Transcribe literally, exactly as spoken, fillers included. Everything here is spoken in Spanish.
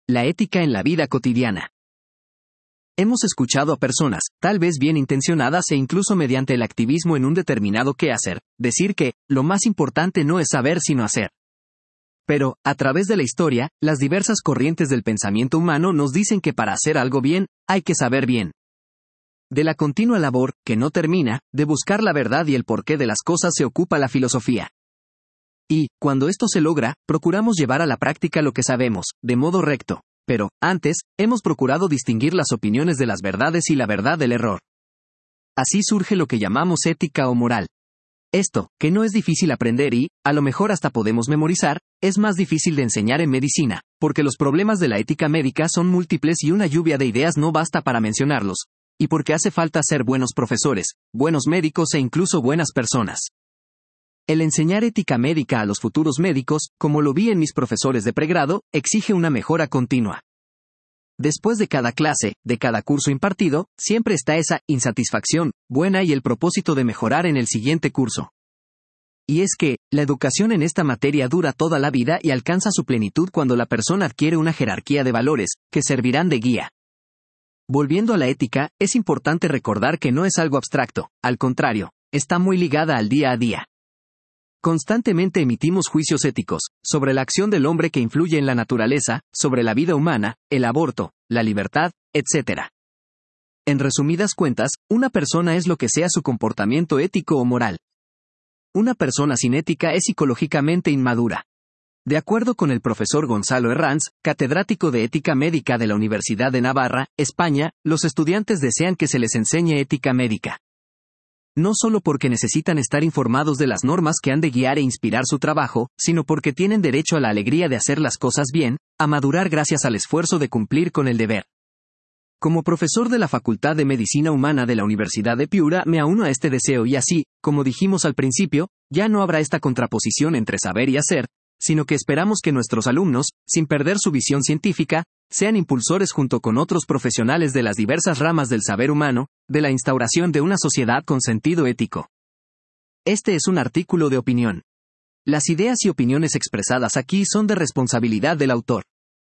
La ética en la vida cotidiana. Hemos escuchado a personas, tal vez bien intencionadas e incluso mediante el activismo en un determinado quehacer, decir que, lo más importante no es saber sino hacer. Pero, a través de la historia, las diversas corrientes del pensamiento humano nos dicen que para hacer algo bien, hay que saber bien. De la continua labor, que no termina, de buscar la verdad y el porqué de las cosas se ocupa la filosofía. Y, cuando esto se logra, procuramos llevar a la práctica lo que sabemos, de modo recto. Pero, antes, hemos procurado distinguir las opiniones de las verdades y la verdad del error. Así surge lo que llamamos ética o moral. Esto, que no es difícil aprender y, a lo mejor hasta podemos memorizar, es más difícil de enseñar en medicina, porque los problemas de la ética médica son múltiples y una lluvia de ideas no basta para mencionarlos, y porque hace falta ser buenos profesores, buenos médicos e incluso buenas personas. El enseñar ética médica a los futuros médicos, como lo vi en mis profesores de pregrado, exige una mejora continua. Después de cada clase, de cada curso impartido, siempre está esa insatisfacción buena y el propósito de mejorar en el siguiente curso. Y es que, la educación en esta materia dura toda la vida y alcanza su plenitud cuando la persona adquiere una jerarquía de valores, que servirán de guía. Volviendo a la ética, es importante recordar que no es algo abstracto, al contrario, está muy ligada al día a día. Constantemente emitimos juicios éticos, sobre la acción del hombre que influye en la naturaleza, sobre la vida humana, el aborto, la libertad, etcétera. En resumidas cuentas, una persona es lo que sea su comportamiento ético o moral. Una persona sin ética es psicológicamente inmadura. De acuerdo con el profesor Gonzalo Herranz, catedrático de Ética Médica de la Universidad de Navarra, España, los estudiantes desean que se les enseñe ética médica. No solo porque necesitan estar informados de las normas que han de guiar e inspirar su trabajo, sino porque tienen derecho a la alegría de hacer las cosas bien, a madurar gracias al esfuerzo de cumplir con el deber. Como profesor de la Facultad de Medicina Humana de la Universidad de Piura me auno a este deseo y así, como dijimos al principio, ya no habrá esta contraposición entre saber y hacer, sino que esperamos que nuestros alumnos, sin perder su visión científica, sean impulsores junto con otros profesionales de las diversas ramas del saber humano, de la instauración de una sociedad con sentido ético. Este es un artículo de opinión. Las ideas y opiniones expresadas aquí son de responsabilidad del autor.